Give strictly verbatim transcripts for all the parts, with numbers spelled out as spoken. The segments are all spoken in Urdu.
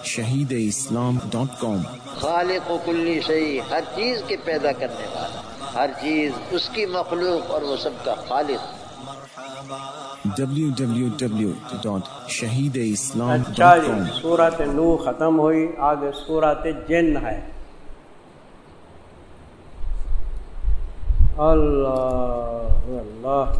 شہید اسلام ڈاٹ کام۔ خالق و کلی شیء، ہر چیز کے پیدا کرنے والا، ہر چیز اس کی مخلوق اور وہ سب کا خالق۔ W W W dot Shaheed Islam اچھا ڈاٹ جی، کام۔ سورۃ نوح ختم ہوئی، آگے سورۃ جن ہے۔ اللہ اللہ،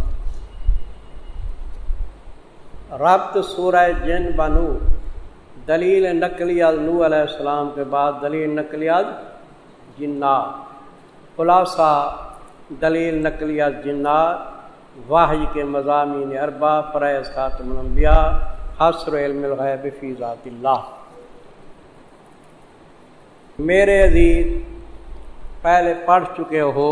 ربط سورہ جن بنو، دلیل نقلیات نوح علیہ السلام کے بعد دلیل نقلیات جنات، خلاصہ دلیل نقلیات جنات، وحی کے مضامین اربع، فریض خاتم الانبیاء، حصر علم الغیب فی ذات اللہ۔ میرے عزیز پہلے پڑھ چکے ہو،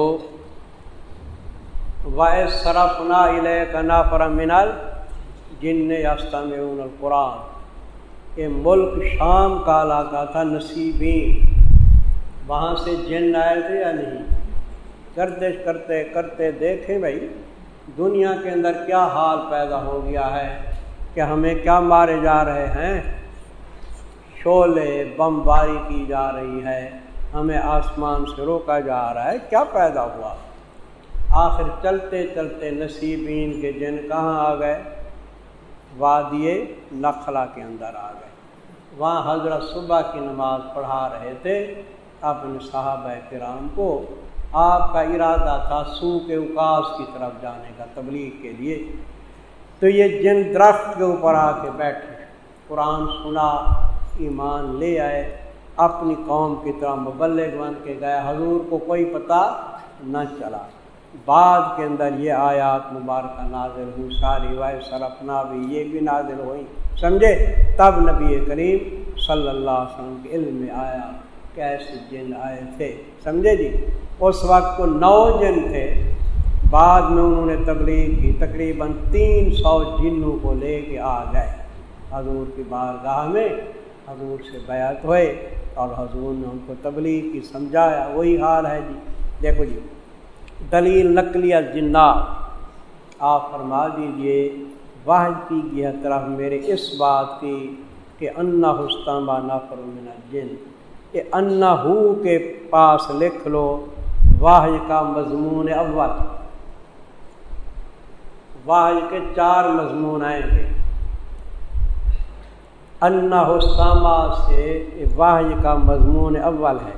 وَإِذْ صَرَفْنَا إِلَيْكَ نَفَرًا مِنَ الْجِنِّ يَسْتَمِعُونَ الْقُرْآنَ۔ یہ ملک شام کا علاقہ تھا، نصیبین، وہاں سے جن آئے تھے یا نہیں؟ گردش کرتے کرتے دیکھیں بھائی دنیا کے اندر کیا حال پیدا ہو گیا ہے کہ ہمیں کیا مارے جا رہے ہیں، شعلے بمباری کی جا رہی ہے، ہمیں آسمان سے روکا جا رہا ہے، کیا پیدا ہوا؟ آخر چلتے چلتے نصیبین کے جن کہاں آ گئے؟ وادی نخلا کے اندر آ گئے۔ وہاں حضرت صبح کی نماز پڑھا رہے تھے اپنے صحابہ کرام کو، آپ کا ارادہ تھا سوق اوقاس کی طرف جانے کا تبلیغ کے لیے، تو یہ جن درخت کے اوپر آ کے بیٹھے، قرآن سنا، ایمان لے آئے، اپنی قوم کی طرح مبلغ بن کے گئے، حضور کو کوئی پتہ نہ چلا۔ بعد کے اندر یہ آیات مبارکہ نازل ہوئی، ساری وائے صرفنا بھی یہ بھی نازل ہوئی، سمجھے؟ تب نبی کریم صلی اللہ علیہ وسلم کے علم میں آیا کہ ایسے جن آئے تھے، سمجھے جی؟ اس وقت کو نو جن تھے، بعد میں انہوں نے تبلیغ کی، تقریباً تین سو جنوں کو لے کے آ گئے حضور کی بارگاہ میں، حضور سے بیعت ہوئے اور حضور نے ان کو تبلیغ کی، سمجھایا۔ وہی حال ہے جی۔ دیکھو جی، دلیل نقلیات جنات، آپ فرما دیجئے وحی کی گئی طرف میرے اس بات کی کہ انہ استمع نفر من الجن، کہ انہو کے پاس لکھ لو وحی کا مضمون اول، وحی کے چار مضمون آئیں گے، انہ استمع سے وحی کا مضمون اول ہے۔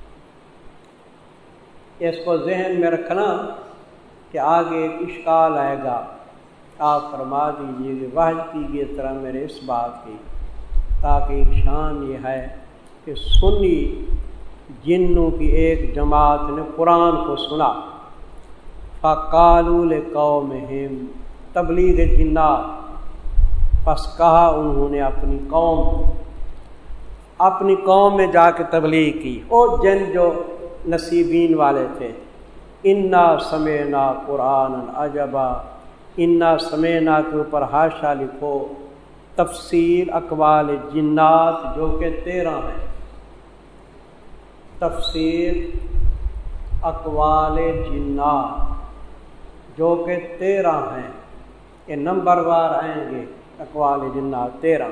اس کو ذہن میں رکھنا کہ آگے ایک اشکال آئے گا، آپ فرما دیجئے کہ وحی کی گئی طرح میرے اس بات کی، تاکہ شان یہ ہے کہ سنی جنوں کی ایک جماعت نے قرآن کو سنا، فَقَالُوا لِقَوْمِهِمْ، تبلیغ جنات، پس کہا انہوں نے اپنی قوم اپنی قوم میں جا کے تبلیغ کی، او جن جو نصیبین والے تھے، انا سمعنا قرآن عجبا، انا سمعنا کے اوپر حاشا لکھو تفسیر اقوال جنات جو کہ تیرہ ہیں، تفسیر اقوال جنات جو کہ تیرہ ہیں، یہ نمبر وار آئیں گے، اقوال جنات تیرہ۔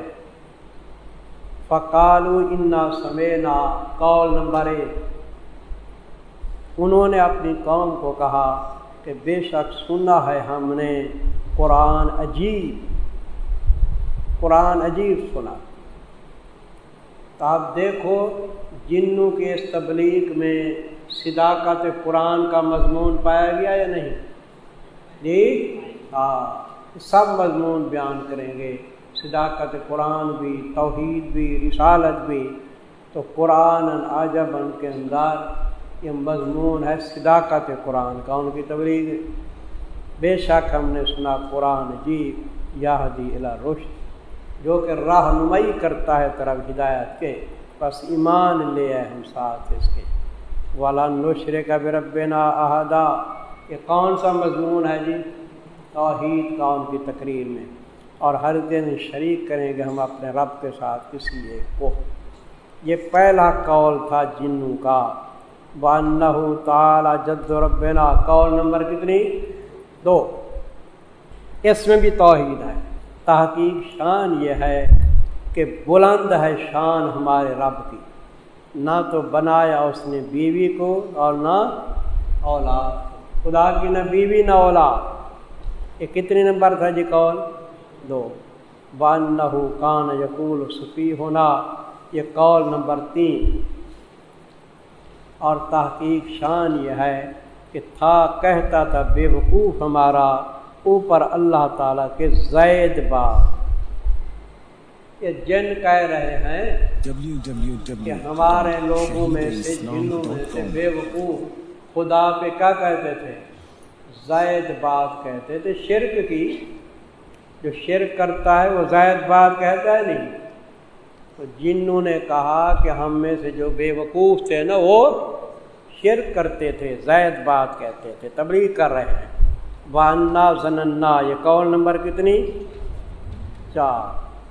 فقالوا انا سمعنا، قول نمبر ایک، انہوں نے اپنی قوم کو کہا کہ بے شک سنا ہے ہم نے قرآن عجیب، قرآن عجیب سنا۔ تو آپ دیکھو جنوں کے اس تبلیغ میں صداقت قرآن کا مضمون پایا گیا یا نہیں؟ جی ہاں، سب مضمون بیان کریں گے، صداقت قرآن بھی، توحید بھی، رسالت بھی۔ تو قرآن عجب ان کے اندر یہ مضمون ہے صداقت قرآن کا، ان کی تبلیغ بے شک ہم نے سنا قرآن عجیب یہدی الی الرشد، جو کہ رہنمائی کرتا ہے طرف ہدایت کے، بس ایمان لے آئے ہم ساتھ اس کے۔ وَلَن نُشْرِكَ بِرَبِّنَا أَحَدًا، یہ کون سا مضمون ہے جی؟ توحید کا ان کی تقریر میں، اور ہر دن شریک کریں گے ہم اپنے رب کے ساتھ کسی ایک کو۔ یہ پہلا قول تھا جنوں کا، وَأَنَّهُ تَعَالَى جَدُّ رَبِّنَا، قول نمبر کتنی؟ دو۔ اس میں بھی توحید ہے۔ تحقیق شان یہ ہے کہ بلند ہے شان ہمارے رب کی، نہ تو بنایا اس نے بیوی کو اور نہ اولاد کو، خدا کی نہ بیوی نہ اولاد۔ یہ کتنی نمبر تھا جی قول؟ دو۔ وَأَنَّهُ كَانَ يَقُولُ سُفِيهُنَا، یہ قول نمبر تین۔ اور تحقیق شان یہ ہے کہ تھا کہتا تھا بے وقوف ہمارا اوپر اللہ تعالیٰ کے زید بات۔ یہ جن کہہ رہے ہیں کہ ہمارے لوگوں میں سے جنوں میں سے بے وقوف خدا پہ کیا کہتے تھے؟ زید بات کہتے تھے، شرک کی۔ جو شرک کرتا ہے وہ زید بات کہتا ہے نہیں۔ تو جنوں نے کہا کہ ہم میں سے جو بے وقوف تھے نا وہ شرک کرتے تھے، زید بات کہتے تھے، تبلیغ کر رہے ہیں۔ وَأَنَّا ظَنَنَّا، یہ قول نمبر کتنی؟ چار۔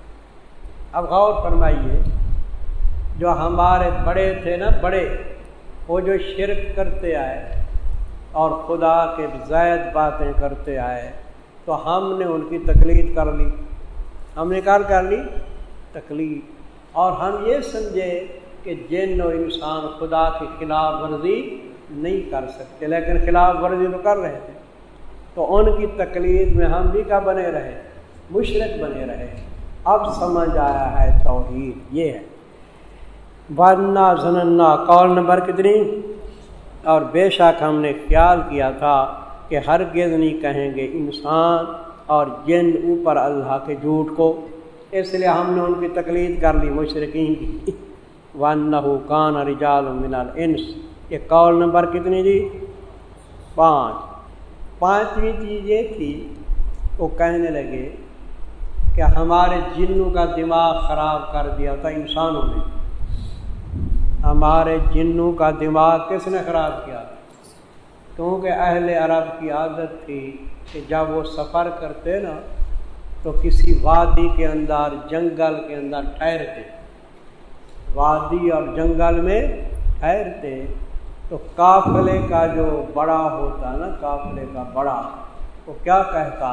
اب غور فرمائیے، جو ہمارے بڑے تھے نا بڑے، وہ جو شرک کرتے آئے اور خدا کے زائد باتیں کرتے آئے، تو ہم نے ان کی تقلید کر لی۔ ہم نے کیا کر لی؟ تقلید۔ اور ہم یہ سمجھے کہ جن و انسان خدا کی خلاف ورزی نہیں کر سکتے، لیکن خلاف ورزی تو کر رہے تھے، تو ان کی تقلید میں ہم بھی کیا بنے رہے؟ مشرک بنے رہے۔ اب سمجھ آیا ہے توحید یہ ہے۔ وَأَنَّا ظَنَنَّا، قول نمبر کتنی؟ اور بے شک ہم نے خیال کیا تھا کہ ہرگز نہیں کہیں گے انسان اور جن اوپر اللہ کے جھوٹ کو، اس لیے ہم نے ان کی تقلید کر لی مشرکین کی۔ وَأَنَّهُ كَانَ رِجَالٌ مِّنَ الْإِنسِ، یہ قول نمبر کتنی جی؟ پانچ۔ پانچویں چیز یہ تھی، وہ کہنے لگے کہ ہمارے جنوں کا دماغ خراب کر دیا تھا انسانوں نے۔ ہمارے جنوں کا دماغ کس نے خراب کیا؟ کیونکہ اہل عرب کی عادت تھی کہ جب وہ سفر کرتے نا تو کسی وادی کے اندر، جنگل کے اندر ٹھہرتے، وادی اور جنگل میں ٹھہرتے، تو قافلے کا جو بڑا ہوتا نا، قافلے کا بڑا، وہ کیا کہتا؟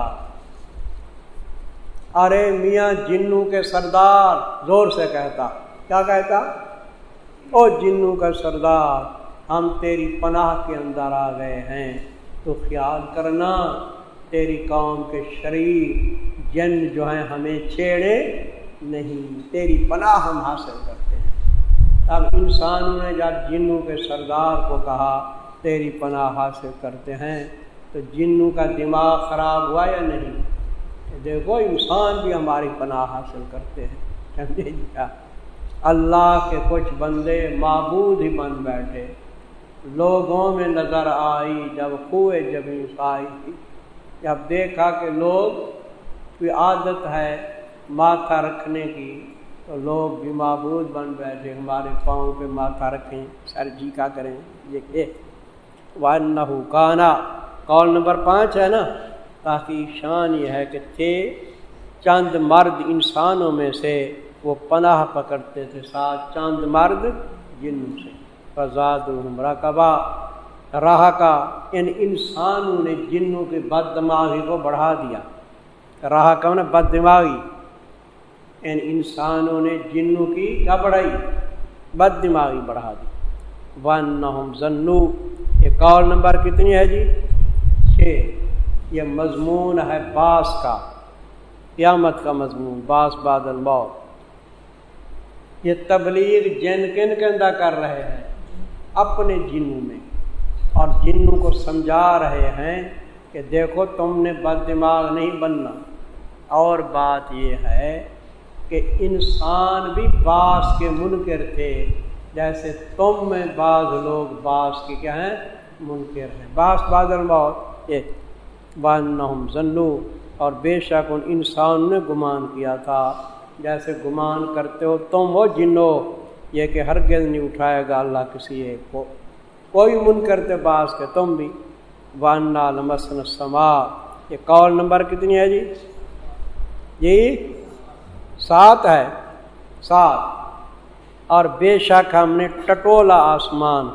ارے میاں جنوں کے سردار، زور سے کہتا، کیا کہتا؟ او جنوں کا سردار، ہم تیری پناہ کے اندر آ گئے ہیں، تو خیال کرنا تیری قوم کے شریر جن جو ہیں ہمیں چھیڑے نہیں، تیری پناہ ہم حاصل کرتے ہیں۔ اب انسانوں نے جب جنوں کے سردار کو کہا تیری پناہ حاصل کرتے ہیں، تو جنوں کا دماغ خراب ہوا یا نہیں؟ دیکھو انسان بھی ہماری پناہ حاصل کرتے ہیں، سمجھے جی؟ اللہ کے کچھ بندے معبود ہی بن بیٹھے۔ لوگوں میں نظر آئی جب کوئے جبیں آئی، جب دیکھا کہ لوگ کوئی عادت ہے ماتھا رکھنے کی، تو لوگ بھی معبود بن بیٹھے، ہمارے پاؤں پہ ماتھا رکھیں، سر جی کا کریں۔ یہ کہ وَأَنَّهُ كَانَ، قول نمبر پانچ ہے نا، تاکہ شان یہ ہے کہ تھے چند مرد انسانوں میں سے، وہ پناہ پکڑتے تھے ساتھ چند مرد جنوں سے۔ فَزَادُوهُمْ رَهْقًا، راہ کا ان انسانوں نے جنوں کی بد دماغی کو بڑھا دیا۔ راہ کا نا بد دماغی، ان انسانوں نے جنوں کی کیا بڑھائی؟ بد دماغی بڑھا دی۔ وَأَنَّهُمْ ظَنُّوا، یہ قول نمبر کتنی ہے جی؟ چھ۔ یہ مضمون ہے باس کا، قیامت کا مضمون، باس بعد الموت۔ یہ تبلیغ جن کن کے اندر کر رہے ہیں؟ اپنے جنوں میں، اور جنوں کو سمجھا رہے ہیں کہ دیکھو تم نے بد دماغ نہیں بننا۔ اور بات یہ ہے کہ انسان بھی باس کے منکر تھے، جیسے تم میں بعض لوگ باس کے کیا ہیں؟ منکر ہیں۔ باس بعد الموت، یہ وَأَنَّهُمْ ظَنُّوا، اور بے شک ان انسان نے گمان کیا تھا جیسے گمان کرتے ہو تم ہو جنو، یہ کہ ہرگز نہیں اٹھائے گا اللہ کسی ایک کو، کوئی منکر تھے باس کے تم بھی۔ وَأَنَّا لَمَسْنَا السَّمَاءَ، یہ قول نمبر کتنی ہے جی؟ جی سات ہے، سات۔ اور بے شک ہم نے ٹٹولا آسمان،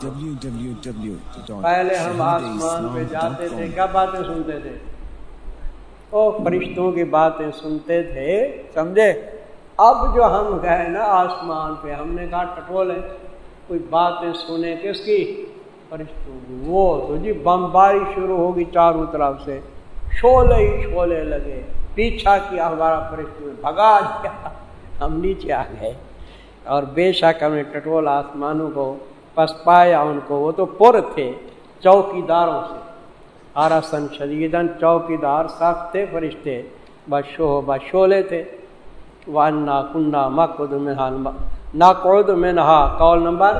پہلے ہم آسمان پہ جاتے تھے، کیا باتیں سنتے تھے؟ او فرشتوں کی باتیں سنتے تھے، سمجھے؟ اب جو ہم گئے نا آسمان پہ، ہم نے کہا ٹٹولے کوئی باتیں سنیں کس کی؟ فرشتوں کی۔ وہ تو جی بمباری شروع ہوگی چاروں طرف سے، شعلے ہی شعلے لگے، پیچھا کیا ہمارا فرشتوں نے، بھگا دیا، ہم نیچے آ گئے۔ اور بے شک ہم نے ٹٹولا آسمانوں کو، پس پایا ان کو، وہ تو پر تھے چوکیداروں سے، حرسن شدیدن، چوکیدار سخت تھے فرشتے، بشو بشولے تھے۔ وَأَنَّا كُنَّا مَقْعُدُ مِنْهَا نَقْعُدُ مِنْهَا، قول نمبر،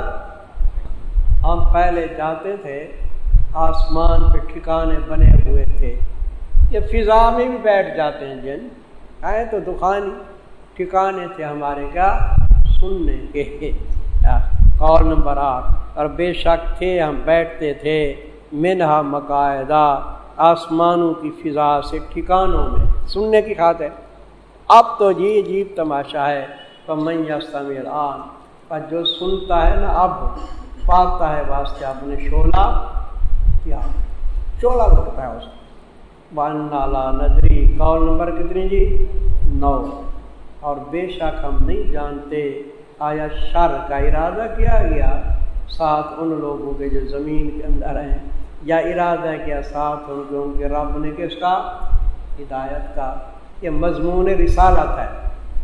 ہم پہلے جاتے تھے آسمان پہ، ٹھکانے بنے ہوئے تھے، یہ فضا میں بھی بیٹھ جاتے ہیں جن آئے تو دخانی، ٹھکانے تھے ہمارے کیا؟ سننے کے۔ قول نمبر آٹھ، اور بے شک تھے ہم بیٹھتے تھے منہا مقاعدہ، آسمانوں کی فضا سے ٹھکانوں میں سننے کی خاطر۔ اب تو جی عجیب تماشا ہے، فَمَن يَسْتَمِعِ الْآنَ، پر جو سنتا ہے نا اب پاتا ہے واسطے اپنے شعلہ کیا، شعلہ لگتا ہے اس کو۔ وَأَنَّا لَا نَدْرِي، قول نمبر کتنی جی؟ نو، اور بے شک ہم نہیں جانتے آیا شر کا ارادہ کیا گیا ساتھ ان لوگوں کے جو زمین کے اندر ہیں، یا ارادہ کیا ساتھ ان کے ان کے رب نے کس کا؟ ہدایت کا۔ یہ مضمون رسالت ہے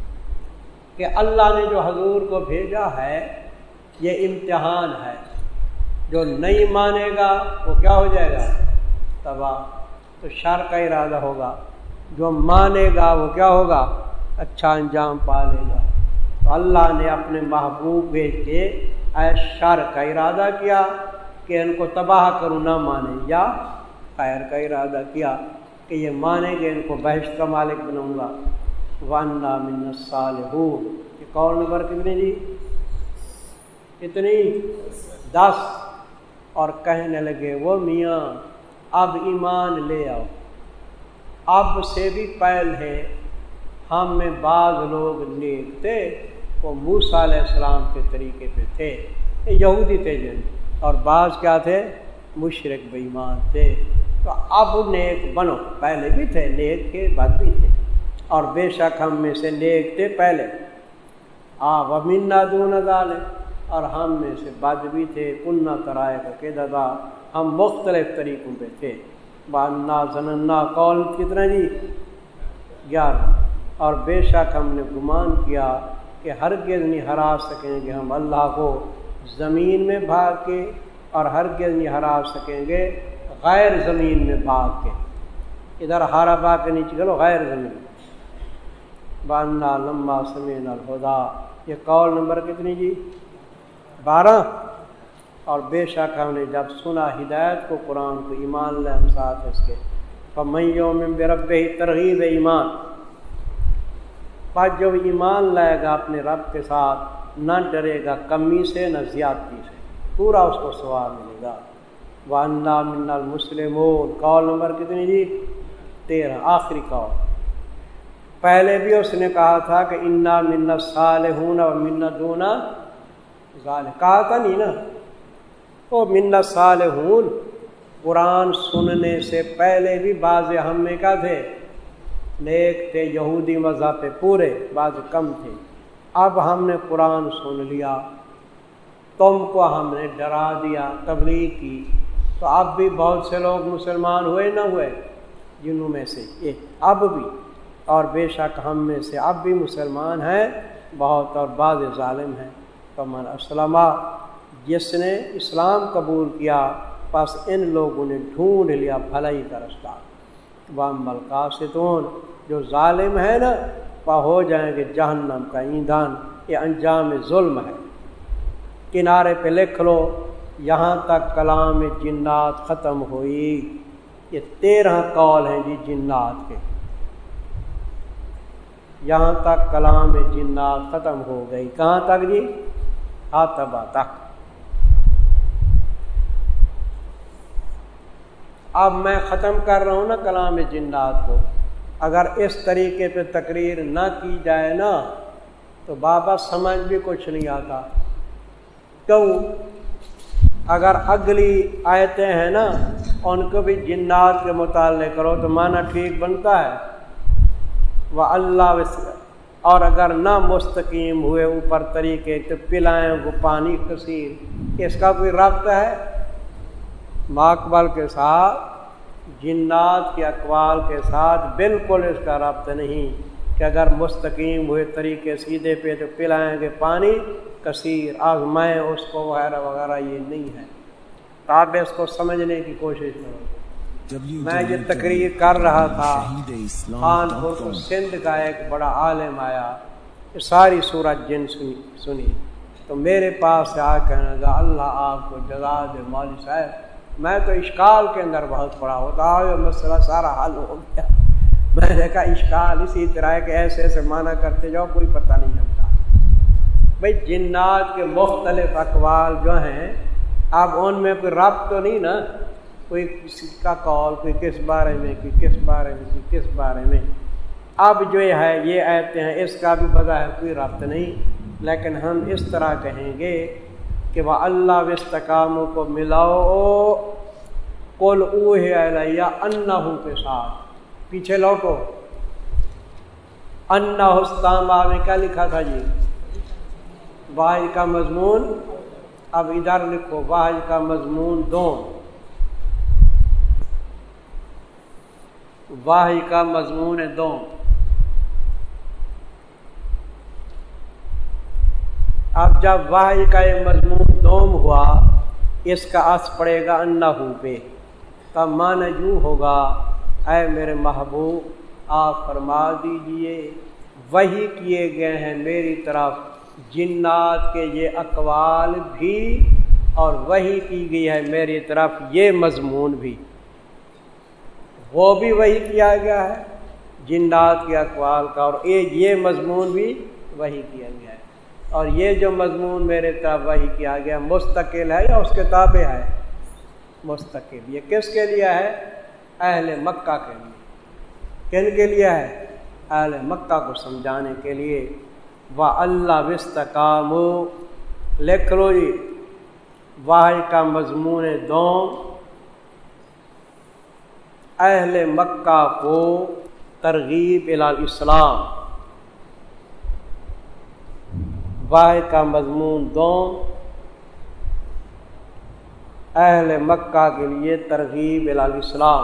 کہ اللہ نے جو حضور کو بھیجا ہے یہ امتحان ہے، جو نہیں مانے گا وہ کیا ہو جائے گا؟ تباہ، تو شر کا ارادہ ہوگا، جو مانے گا وہ کیا ہوگا؟ اچھا انجام پا لے گا۔ تو اللہ نے اپنے محبوب بھیج کے اے شر کا ارادہ کیا کہ ان کو تباہ کروں، نہ مانے، یا خیر کا ارادہ کیا کہ یہ مانیں گے ان کو بہشت کا مالک بناؤں گا۔ وَأَنَّا مِنَّا الصَّالِحُونَ، یہ قول نمبر کتنی جی؟ کتنی؟ دس۔ اور کہنے لگے وہ میاں اب ایمان لے آؤ، اب سے بھی پہلے ہم میں بعض لوگ نیک تھے، وہ موسیٰ علیہ السلام کے طریقے پہ تھے، یہ یہودی تھے جن، اور بعض کیا تھے؟ مشرک بے ایمان تھے۔ تو اب نیک بنو، پہلے بھی تھے نیک کے، بعد بھی تھے، اور بے شک ہم میں سے نیک تھے پہلے، آ وَمِنَّا دُونَ ذَلِكَ، اور ہم میں سے بد بھی تھے، کُنَّا طَرَائِقَ قِدَدًا، ہم مختلف طریقوں پہ تھے۔ وَأَنَّا ظَنَنَّا، قول کتنا جی؟ گیارہ، اور بے شک ہم نے گمان کیا کہ ہرگز نہیں ہرا سکیں گے ہم اللہ کو زمین میں بھاگ کے، اور ہرگز نہیں ہرا سکیں گے غیر زمین میں بھاگ کے۔ ادھر ہارا بھاگ کے نیچے چلو غیر زمین۔ وَأَنَّا لَمَّا سَمِعْنَا الْهُدَىٰ، یہ قول نمبر کتنی جی؟ بارہ، اور بے شک ہم نے جب سنا ہدایت کو، قرآن کو، ایمان لے ہم ساتھ اس کے۔ فَمَن يُؤْمِن بِرَبِّهِ، ترغیب ایمان، پر جو ایمان لائے گا اپنے رب کے ساتھ نہ ڈرے گا کمی سے نہ زیادتی سے، پورا اس کو ثواب ملے گا۔ وَأَنَّا مِنَّا الْمُسْلِمُونَ، قول نمبر کتنی جی؟ تیرہ، آخری قول۔ پہلے بھی اس نے کہا تھا کہ اِنَّا مِنَّا الصَّالِحُونَ وَمِنَّا دُونَ ذَلِكَ، کہا تھا نہیں نا؟ وہ مِنَّا الصَّالِحُونَ، قرآن سننے سے پہلے بھی بعض ہم میں کیا تھے؟ نیک تھے، یہودی مذہب پہ پورے، بعض کم تھے۔ اب ہم نے قرآن سن لیا، تم کو ہم نے ڈرا دیا، تبلیغ کی، تو اب بھی بہت سے لوگ مسلمان ہوئے نہ ہوئے جنوں میں سے، یہ اب بھی، اور بے شک ہم میں سے اب بھی مسلمان ہیں بہت، اور بعض ظالم ہیں۔ فمن اسلم، جس نے اسلام قبول کیا، پس ان لوگوں نے ڈھونڈ لیا بھلائی کا رستہ۔ وَأَمَّا الْقَاسِطُونَ، جو ظالم ہے نا وہ ہو جائیں گے جہنم کا ایندھن، یہ انجام ظلم ہے۔ کنارے پہ لکھ لو، یہاں تک کلام جنات ختم ہوئی۔ یہ تیرہ قول ہیں جی جنات کے، یہاں تک کلام جنات ختم ہو گئی۔ کہاں تک جی؟ عتبہ تک۔ اب میں ختم کر رہا ہوں نا کلام جنات کو، اگر اس طریقے پہ تقریر نہ کی جائے نا تو بابا سمجھ بھی کچھ نہیں آتا۔ کیوں؟ اگر اگلی آیتیں ہیں نا ان کو بھی جنات کے مطالعے کرو تو معنی ٹھیک بنتا ہے۔ وَاللہ اور اگر نہ مستقیم ہوئے اوپر طریقے تو پلائیں وہ پانی کثیر، اس کا کوئی ربط ہے ماقبل کے ساتھ؟ جنات کے اقوال کے ساتھ بالکل اس کا ربط نہیں کہ اگر مستقیم ہوئے طریقے سیدھے پہ تو پلائیں گے پانی کثیر، آزمائیں اس کو وغیرہ وغیرہ، یہ نہیں ہے۔ تو آپ اس کو سمجھنے کی کوشش کرو۔ میں یہ تقریر کر رہا تھا، خان پور کو سندھ کا ایک بڑا عالم آیا، ساری سورت جن سنی سنی تو میرے پاس سے آ کہنے لگا اللہ آپ کو جزا دے مولوی صاحب، میں تو اشکال کے اندر بہت پڑا ہوتا ہے، مسئلہ سارا حل ہو گیا۔ میں نے کہا اشکال اسی طرح ہے کہ ایسے ایسے معنی کرتے جاؤ کوئی پتہ نہیں چلتا۔ بھئی جنات کے مختلف اقوال جو ہیں اب ان میں کوئی ربط تو نہیں نا، کوئی کسی کا قول کوئی کس بارے میں، کوئی کس بارے میں، کوئی کس بارے میں۔ اب جو ہے یہ آیتیں ہیں اس کا بھی بظاہر کوئی ربط نہیں، لیکن ہم اس طرح کہیں گے کہ وہ اللہ واستقاموا کو ملاؤ قل اوحی الیہ انہ کے ساتھ، پیچھے لوٹو، انہ استامہ میں کیا لکھا تھا جی؟ واحد کا مضمون، اب ادھر لکھو واحد کا مضمون دون، واحد کا مضمون دون۔ اب جب واحد کا یہ مضمون دوم ہوا اس کا اثر پڑے گا انہو پہ، تب معنی یوں ہوگا اے میرے محبوب آپ فرما دیجئے وحی کیے گئے ہیں میری طرف جنات کے یہ اقوال بھی، اور وحی کی گئی ہے میری طرف یہ مضمون بھی، وہ بھی وحی کیا گیا ہے جنات کے اقوال کا، اور یہ مضمون بھی وحی کیا گیا ہے۔ اور یہ جو مضمون میرے طرف وحی کیا گیا مستقل ہے یا اس کے تابع ہے؟ مستقل۔ یہ کس کے لیے ہے؟ اہل مکہ کے لیے۔ کن کے لیے ہے؟ اہل مکہ کو سمجھانے کے لیے۔ وَأَلَّا وَاسْتَقَامُوا، لکھ لو جی واحد کا مضمون دوم اہل مکہ کو ترغیب الی الاسلام، واحد کا مضمون دوم اہل مکہ کے لیے ترغیب الی الاسلام،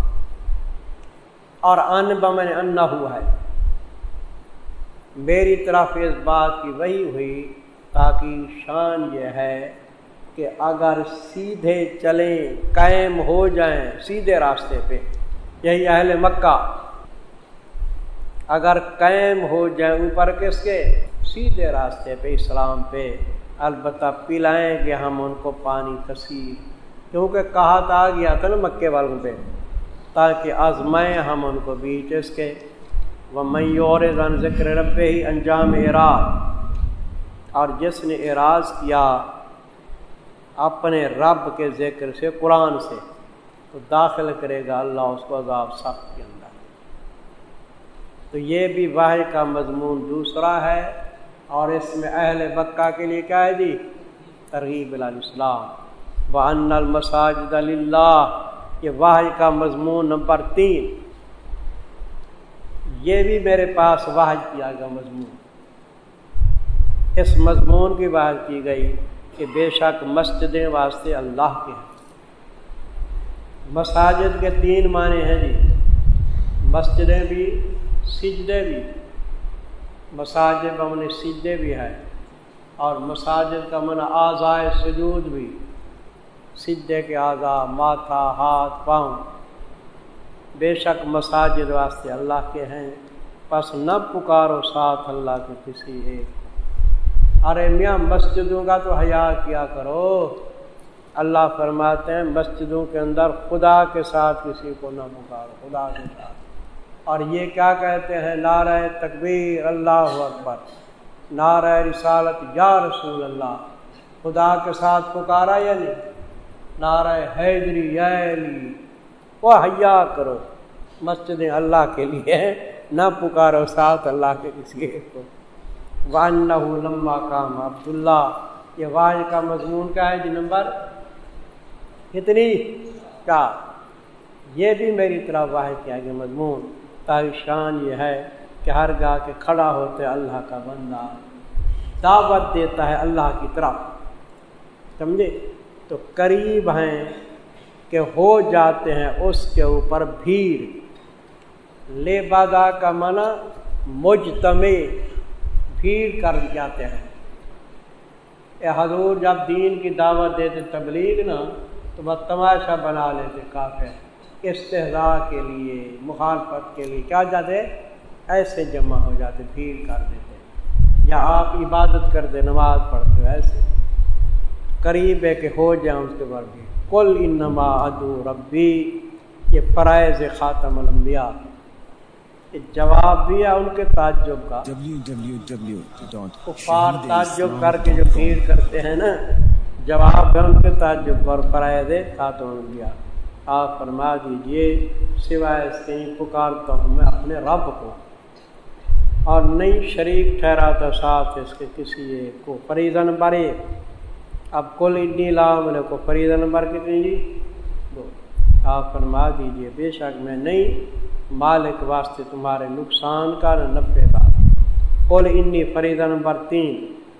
اور ان بمن انہو ہے میری طرف اس بات کی وحی ہوئی تاکہ شان یہ ہے کہ اگر سیدھے چلیں قائم ہو جائیں سیدھے راستے پہ، یہی اہل مکہ اگر قائم ہو جائیں اوپر کس کے؟ سیدھے راستے پہ، اسلام پہ، البتہ پلائیں گے ہم ان کو پانی کثیر، کیونکہ کہا آ گیا تھا نا مکے والوں پہ تاکہ آزمائیں ہم ان کو بیچ اس کے۔ وَمَن يُعْرِضْ عَن ذِكْرِ رَبِّهِ، انجام اعراض، اور جس نے اعراض کیا اپنے رب کے ذکر سے قرآن سے تو داخل کرے گا اللہ اس کو عذاب سخت کے اندر۔ تو یہ بھی واحد کا مضمون دوسرا ہے، اور اس میں اہل مکہ کے لیے کیا ہے جی؟ ترغیب الی الاسلام۔ وَأَنَّ الْمَسَاجِدَ لِلَّهِ، یہ واحد کا مضمون نمبر تین، یہ بھی میرے پاس واحد کیا گیا مضمون۔ اس مضمون کی واحد کی گئی کہ بے شک مسجدیں واسطے اللہ کے ہیں۔ مساجد کے تین معنی ہیں جی، مسجدیں بھی، سجدے بھی، مساجد کا معنی سجدے بھی ہے، اور مساجد کا معنی اعضائے سجود بھی، سجدے کے اعضاء، ماتھا، ہاتھ، پاؤں۔ بے شک مساجد واسطے اللہ کے ہیں، پس نہ پکارو ساتھ اللہ کے کسی ایک۔ ارے میاں مسجدوں کا تو حیا کیا کرو، اللہ فرماتے ہیں مسجدوں کے اندر خدا کے ساتھ کسی کو نہ پکارو، خدا کے ساتھ۔ اور یہ کیا کہتے ہیں؟ نعرہ تکبیر اللہ اکبر، نعرہ رسالت یا رسول اللہ، خدا کے ساتھ پکارا یا نہیں؟ نعرہ حیدری یا علی، وہ حیا کرو، مسجدیں اللہ کے لیے ہیں، نہ پکارو ساتھ اللہ کے کسی ایک کو۔ وَأَنَّهُ لَمَّا قَامَ عَبْدُاللَّهِ، یہ واحد کا مضمون کا ہے جی نمبر کتنی؟ چار۔ یہ بھی میری طرف واحد کیا گیا مضمون، تاکہ شان یہ ہے کہ ہر گاہ کے کھڑا ہوتے اللہ کا بندہ دعوت دیتا ہے اللہ کی طرف، سمجھے؟ تو قریب ہیں کہ ہو جاتے ہیں اس کے اوپر بھیڑ. لبدا کا معنی مجتمع، بھیڑ کر جاتے ہیں. اے حضور جب دین کی دعوت دیتے تبلیغ نا تو بس تماشا بنا لیتے کافر، استہزاء کے لیے، مخالفت کے لیے کیا جاتے ایسے جمع ہو جاتے، بھیڑ کر دیتے. یا آپ عبادت کرتے نماز پڑھتے ہو ایسے قریب ہے کہ ہو جائیں اس کے بعد بھی. قل انما ادعو ربی، یہ فرائض خاتم الانبیاء، جواب بھی ہے ان کے تعجب کا. کفار تعجب کر کے جو بھیڑ کرتے ہیں نا، جواب ہے ان کے تعجب پر فرائض خاتم الانبیاء. آپ فرما دیجئے سوائے اس کے پکارتا ہوں میں اپنے رب کو، اور نہیں شریک ٹھہراتا ساتھ اس کے کسی ایک کو. فریضہ نمبر ایک. اب کل انی لا املک کو فریضہ نمبر کتنی جی؟ دو. آپ فرما دیجئے بے شک میں نہیں مالک واسطے تمہارے نقصان کا نہ نفع کا. قل انی فریضہ نمبر تین.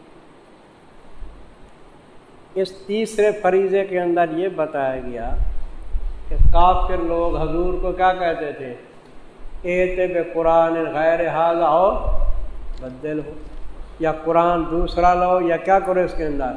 اس تیسرے فریضے کے اندر یہ بتایا گیا کہ کافر لوگ حضور کو کیا کہتے تھے؟ ایتے بے قرآن غیر ھذا ہو بدل ہو، یا قرآن دوسرا لو، یا کیا کرو اس کے اندر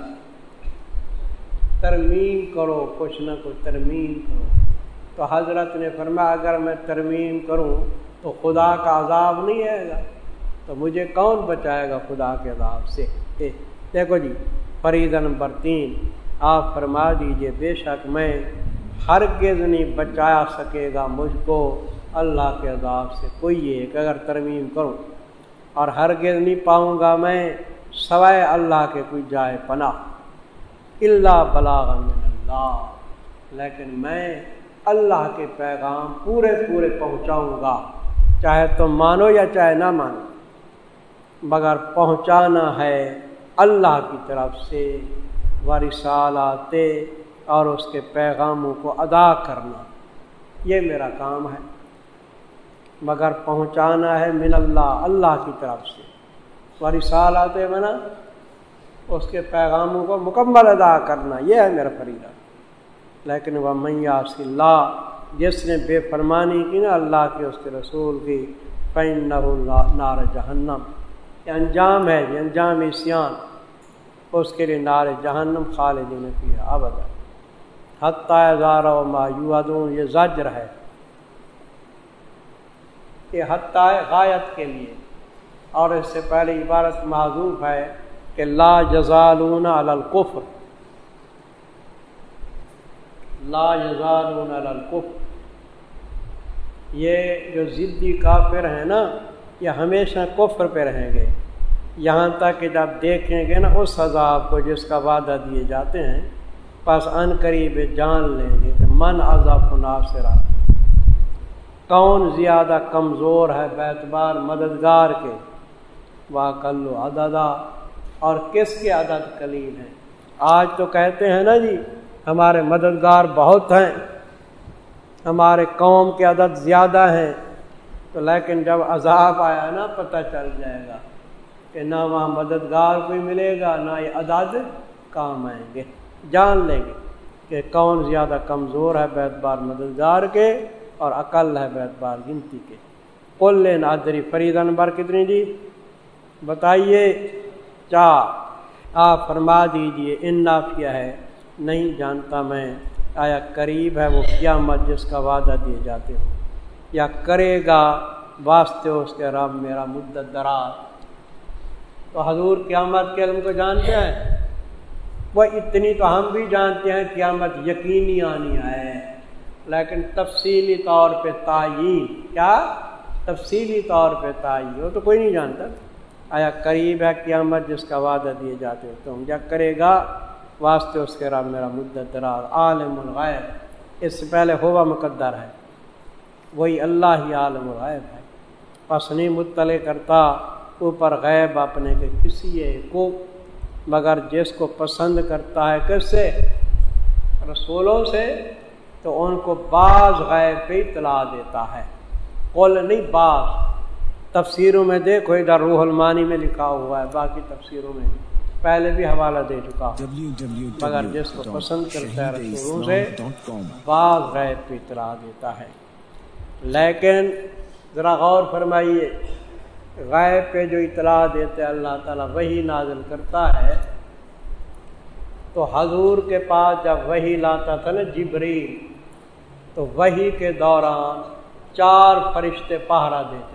ترمیم کرو، کچھ نہ کچھ ترمیم کرو. تو حضرت نے فرمایا اگر میں ترمیم کروں تو خدا کا عذاب نہیں آئے گا، تو مجھے کون بچائے گا خدا کے عذاب سے؟ دیکھو جی فریضہ نمبر تین. آپ فرما دیجئے بے شک میں ہرگز نہیں بچایا سکے گا مجھ کو اللہ کے عذاب سے کوئی ایک اگر ترمیم کروں، اور ہرگز نہیں پاؤں گا میں سوائے اللہ کے کوئی جائے پناہ. الا بلاغا من اللہ، لیکن میں اللہ کے پیغام پورے پورے پہنچاؤں گا، چاہے تم مانو یا چاہے نہ مانو، مگر پہنچانا ہے اللہ کی طرف سے ورسالات اور اس کے پیغاموں کو ادا کرنا، یہ میرا کام ہے. مگر پہنچانا ہے من اللہ، اللہ کی طرف سے. ورسالات بنا اس کے پیغاموں کو مکمل ادا کرنا، یہ ہے میرا فریضہ. لیکن وَمَن یعص اللہ، جس نے بے فرمانی کی نا اللہ کی اس کے رسول کی، فَإِنَّهُ نار جہنم، یہ انجام ہے، یہ انجام عصیان، اس کے لیے نار جہنم خالدین فیہا ابدا حتی اذا رأوا ما یوعدون. یہ زجر ہے، یہ حتی غایت کے لیے، اور اس سے پہلے عبارت معذوف ہے کہ لا یزالون علی الکفر، لا یزالون علی الکفر. یہ جو ضدی کافر ہیں نا یہ ہمیشہ کفر پہ رہیں گے، یہاں تک کہ جب دیکھیں گے نا اس عذاب کو جس کا وعدہ دیے جاتے ہیں، پس ان قریب جان لیں گے کہ من عذاب ناصرہ، کون زیادہ کمزور ہے بیعتبار مددگار کے، واقل عددا، اور کس کے عدد قلیل ہیں. آج تو کہتے ہیں نا جی ہمارے مددگار بہت ہیں، ہمارے قوم کے عدد زیادہ ہیں، تو لیکن جب عذاب آیا نا پتہ چل جائے گا کہ نہ وہاں مددگار کوئی ملے گا، نہ یہ عدد کام آئیں گے. جان لیں گے کہ کون زیادہ کمزور ہے بیعتبار مددگار کے اور اقل ہے بیعتبار گنتی کے. قل ادری. فریضہ نمبر کتنی جی بتائیے؟ چار. آپ فرما دیجئے ان نافیہ ہے، نہیں جانتا میں آیا قریب ہے وہ قیامت جس کا وعدہ دیے جاتے ہو، یا کرے گا واسطے اس کے رب میرا مدت دراز. تو حضور قیامت کے علم کو جانتے ہیں، وہ اتنی تو ہم بھی جانتے ہیں قیامت یقینی آنی ہے، لیکن تفصیلی طور پہ تعیین، کیا تفصیلی طور پہ تعیین وہ تو کوئی نہیں جانتا. آیا قریب ہے قیامت جس کا وعدہ دیے جاتے ہو تم، یا کرے گا واسطے اس کے رب میرا مدت دراز. عالم الغیب، اس سے پہلے ہوا مقدر ہے، وہی اللہ ہی عالم الغیب ہے، پس نہیں مطلع کرتا اوپر غیب اپنے کے کسی ایک کو مگر جس کو پسند کرتا ہے. کس سے؟ رسولوں سے. تو ان کو بعض غیب پہ اطلاع دیتا ہے، قول نہیں بعض. تفسیروں میں دیکھو ادھر روح المانی میں لکھا ہوا ہے، باقی تفسیروں میں پہلے بھی حوالہ دے چکا ہوں، مگر جس کو پسند کرتا ہے رسولوں سے بعض غیب پہ اطلاع دیتا ہے۔ لیکن ذرا غور فرمائیے، غیب پہ جو اطلاع دیتے اللہ تعالیٰ وحی نازل کرتا ہے، تو حضور کے پاس جب وحی لاتا تھا نا جبریل، تو وحی کے دوران چار فرشتے پہرا دیتے۔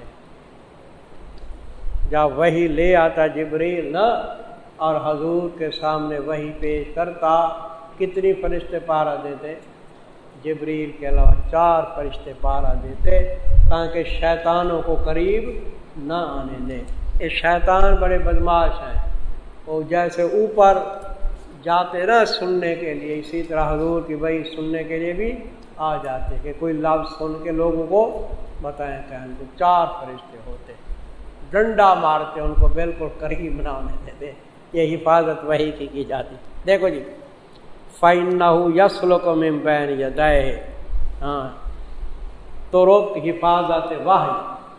جب وحی لے آتا جبریل نا اور حضور کے سامنے وحی پیش کرتا، کتنی فرشتے پہرا دیتے؟ جبریل کے علاوہ چار فرشتے پہرا دیتے، تاکہ شیطانوں کو قریب نہ آنے دے۔ یہ شیطان بڑے بدماش ہیں، وہ جیسے اوپر جاتے نا سننے کے لیے، اسی طرح حضور کی وحی سننے کے لیے بھی آ جاتے کہ کوئی لفظ سن کے لوگوں کو بتائیں کہ ان کو چار فرشتے ہوتے، ڈنڈا مارتے ان کو بالکل قریب نہ ہونے دیتے۔ یہ حفاظت وحی کی کی جاتی۔ دیکھو جی، فَإِنَّهُ يَسْلُكُ مِن بَيْنِ يَدَيْهِ، ہاں تو روک حفاظت وحی،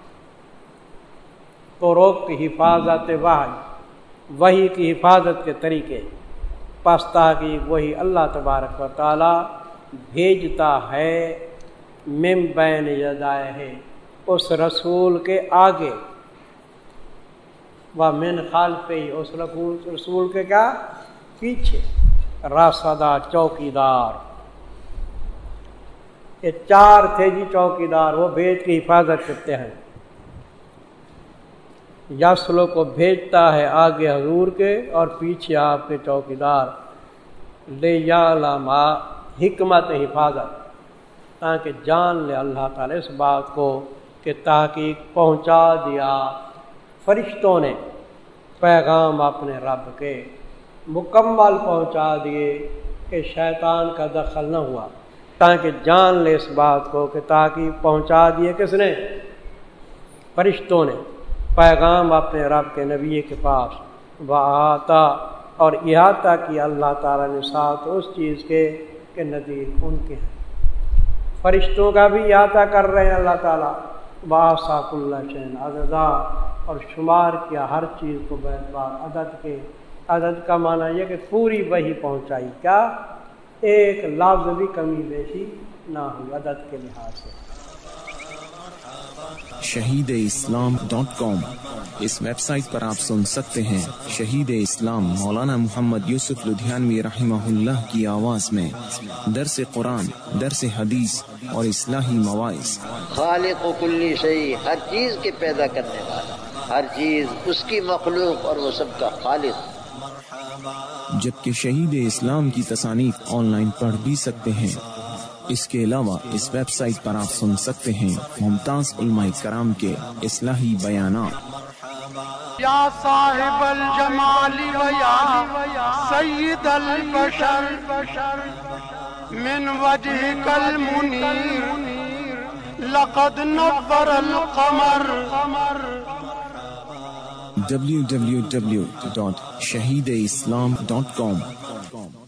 تو روک حفاظت وحی، وحی کی حفاظت کے طریقے، پس تحقیق وہی اللہ تبارک و تعالی بھیجتا ہے من بین یدائہ، اس رسول کے آگے، و من خلفہ، اس رسول کے کیا پیچھے، راسدہ چوکیدار۔ یہ چار تھے جی چوکیدار، وہ بھیج کی حفاظت کرتے ہیں۔ یسلو کو بھیجتا ہے آگے حضور کے اور پیچھے آپ کے چوکیدار، لیعلم، حکمت حفاظت، تاکہ جان لے اللہ تعالی اس بات کو کہ تحقیق پہنچا دیا فرشتوں نے پیغام اپنے رب کے، مکمل پہنچا دیے کہ شیطان کا دخل نہ ہوا، تاکہ جان لے اس بات کو کہ تحقیق پہنچا دیے کس نے؟ فرشتوں نے پیغام اپنے رب کے نبی کے پاس، وآتا، اور احاطہ کیا اللہ تعالیٰ نے ساتھ اس چیز کے کہ نذیر ان کے ہیں۔ فرشتوں کا بھی احاطہ کر رہے ہیں اللہ تعالیٰ، وَأَحْصَىٰ كُلَّ شَيْءٍ عَدَدًا، اور شمار کیا ہر چیز کو بیتبار عدد کے۔ عدد کا معنی یہ کہ پوری وحی پہنچائی، کیا ایک لفظ بھی کمی بیشی نہ ہوئی عدد کے لحاظ سے۔ شہید اسلام ڈاٹ کام، اس ویب سائٹ پر آپ سن سکتے ہیں شہید اسلام مولانا محمد یوسف لدھیانوی رحمہ اللہ کی آواز میں درس قرآن، درس حدیث اور اصلاحی مواعظ۔ خالق و کلی شیء، ہر چیز کے پیدا کرنے والا، ہر چیز اس کی مخلوق اور وہ سب کا خالق۔ جبکہ شہید اسلام کی تصانیف آن لائن پڑھ بھی سکتے ہیں۔ اس کے علاوہ اس ویب سائٹ پر آپ سن سکتے ہیں ممتاز علماء کرام کے اصلاحی بیانات۔ یا صاحب الجمال و یا سید البشر من وجهك المنیر لقد نور القمر۔ ڈبلیو ڈبلیو ڈبلیو ڈاٹ شہید اسلام ڈاٹ کام